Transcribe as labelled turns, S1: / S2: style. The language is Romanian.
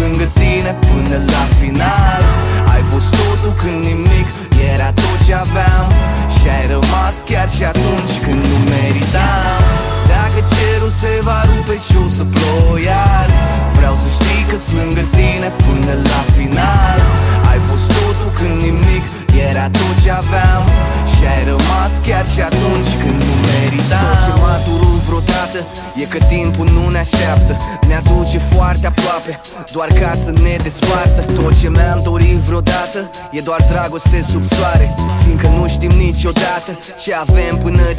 S1: lângă tine până la final. Ai fost totul când nimic era tot ce aveam, și ai rămas chiar și atunci când nu meritam. Dacă cerul se va rupe și o să plouă iar, vreau să știi că-s lângă tine până la final. Ai fost totul când nimic era tot ce aveam, și ai rămas chiar și atunci când nu meritam. Tot ce m-a durut vreodată e că timpul nu ne așteaptă, ne aduce foarte aproape, doar ca să ne despartă. Tot ce mi-am dorit vreodată e doar dragoste sub soare, fiindcă nu știm niciodată ce avem până